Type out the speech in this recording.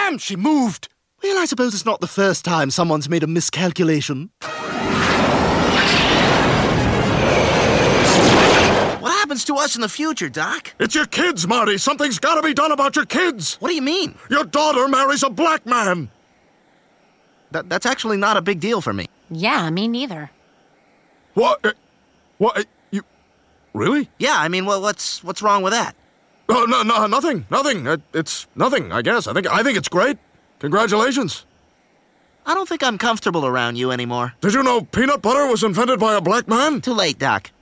Damn, she moved. Well, I suppose it's not the first time someone's made a miscalculation. What happens to us in the future, Doc? It's your kids, Marty. Something's got to be done about your kids. What do you mean? Your daughter marries a black man. That's actually not a big deal for me. Yeah, me neither. What? What? You... Really? Yeah, I mean, what's wrong with that? No, nothing. It's nothing, I guess. I think it's great. Congratulations. I don't think I'm comfortable around you anymore. Did you know peanut butter was invented by a black man? Too late, Doc.